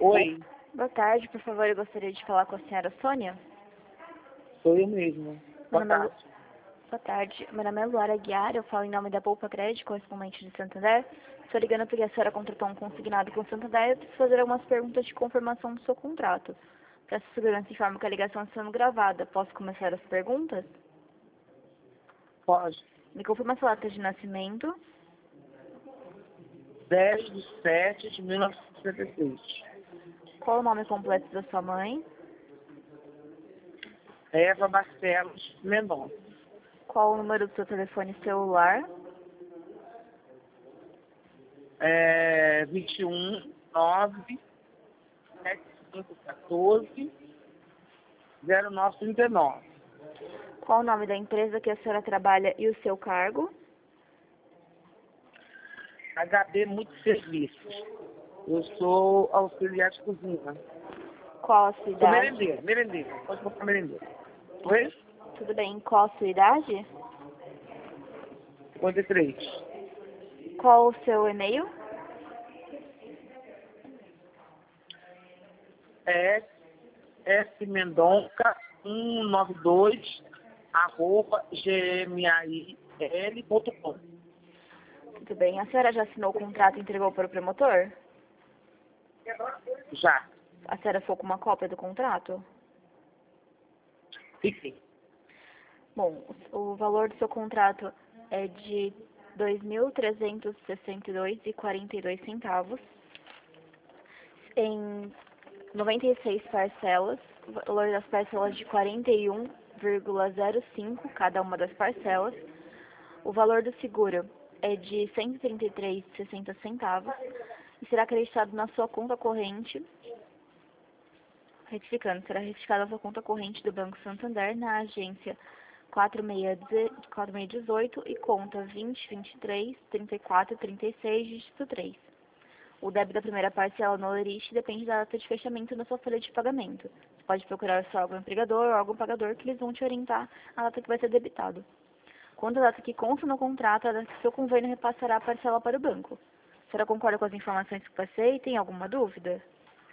Oi, Boa tarde, por favor, eu gostaria de falar com a senhora Sônia. sou eu mesmo. Boa Meu nome é tarde. Boa tarde, meu nome é Luara Guiar, eu falo em nome da Poupa Crédito, correspondente de Santander. Estou ligando porque a senhora contratou um consignado com Santander e eu preciso fazer algumas perguntas de confirmação do seu contrato. Para sua segurança, informo que a ligação está sendo gravada. Posso começar as perguntas? Pode. Me confirma sua data de nascimento, 10/7/1966. qual o nome completo da sua mãe, Eva Barcelos Mendonça. qual o número do seu telefone celular, 21 9 7514 0939. qual o nome da empresa que a senhora trabalha e o seu cargo, HB Multisserviços. Eu sou auxiliar de cozinha. qual a sua Sou idade. merendeiro. Pode botar merendeiro. Oi? Tudo bem, qual a sua idade? 53. Qual o seu e-mail? Mendonca 192 @gmail.com. Tudo bem. A senhora já assinou o contrato e entregou para o promotor? Já. A senhora ficou com uma cópia do contrato? Fiquei. Bom, o valor do seu contrato é de R$ 2.362,42 em 96 parcelas, o valor das parcelas de 41,05 cada uma das parcelas. O valor do seguro é de R$ 133,60 e será acreditado na sua conta corrente. Retificando, será retificado na sua conta corrente do Banco Santander na agência 4618 e conta 2023 34 36 dígito 3. O débito da primeira parcela no Olerite depende da data de fechamento da sua folha de pagamento. Você pode procurar só algum empregador ou algum pagador que eles vão te orientar a data que vai ser debitado. Quando a data que consta no contrato, a data que seu convênio repassará a parcela para o banco. A senhora concorda com as informações que passei? Tem alguma dúvida?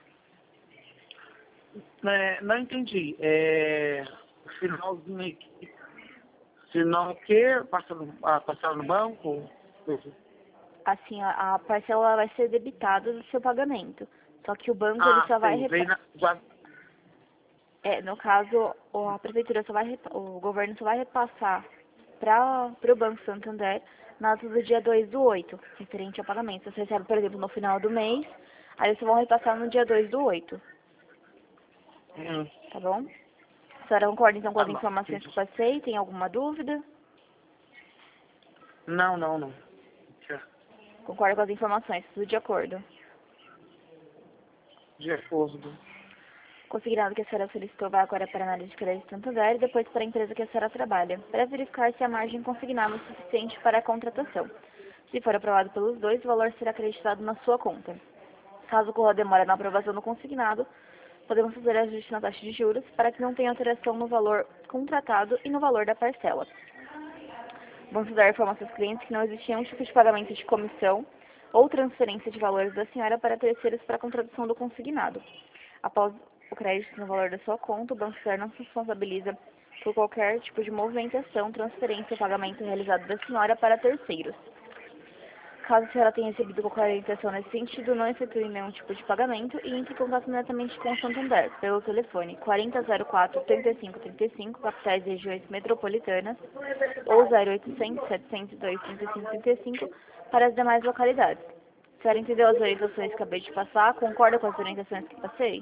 Não entendi. O finalzinho aqui. Sinal que passar no banco? Assim, a parcela vai ser debitada do seu pagamento. Só que o banco ele só vai Sim, no caso, a prefeitura só vai o governo só vai repassar para o Banco Santander na data do dia 2/8, referente ao pagamento. Se você recebe, por exemplo, no final do mês, aí eles vão repassar no dia 2/8, tá bom? A senhora concorda então com Tá as bom. informações que passei? Tem alguma dúvida? Não. Concorda com as informações, tudo de acordo. De acordo. Consignado que a senhora solicitou vai agora para a análise de crédito Santander e depois para a empresa que a senhora trabalha, para verificar se a margem consignada é suficiente para a contratação. Se for aprovado pelos dois, o valor será acreditado na sua conta. Caso ocorra demora na aprovação do consignado, podemos fazer ajuste na taxa de juros para que não tenha alteração no valor contratado e no valor da parcela. Vamos dar informações aos clientes que não existe nenhum tipo de pagamento de comissão ou transferência de valores da senhora para terceiros para a contratação do consignado. Após o crédito no valor da sua conta, o Banco Santander não se responsabiliza por qualquer tipo de movimentação, transferência ou pagamento realizado da senhora para terceiros. Caso a senhora tenha recebido qualquer orientação nesse sentido, não efetue nenhum tipo de pagamento e entre em contato diretamente com o Santander pelo telefone 4004-3535, capitais e regiões metropolitanas, ou 0800 702 3535 para as demais localidades. A senhora entendeu as orientações que acabei de passar? Concorda com as orientações que passei?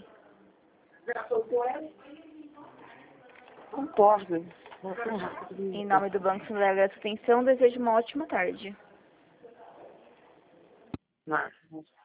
Concordo. Em nome do Banco Santander, agradeço a atenção e desejo uma ótima tarde. Não.